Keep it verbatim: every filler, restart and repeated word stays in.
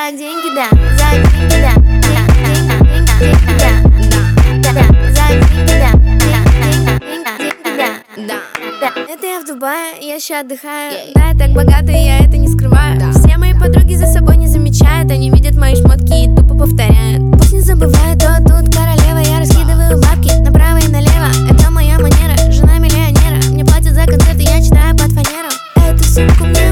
За деньги, да, за деньги, да, деньги, да, да, да, за деньги, да, деньги, да, да. Это я в Дубае, я еще отдыхаю. Да, я так богата, и я это не скрываю. Все мои подруги за собой не замечают. Они видят мои шмотки и тупо повторяют. Пусть не забывают, то тут королева. Я раскидываю бабки направо и налево. Это моя манера, жена миллионера. Мне платят за концерты, я читаю под фанеру. Эту сумку мне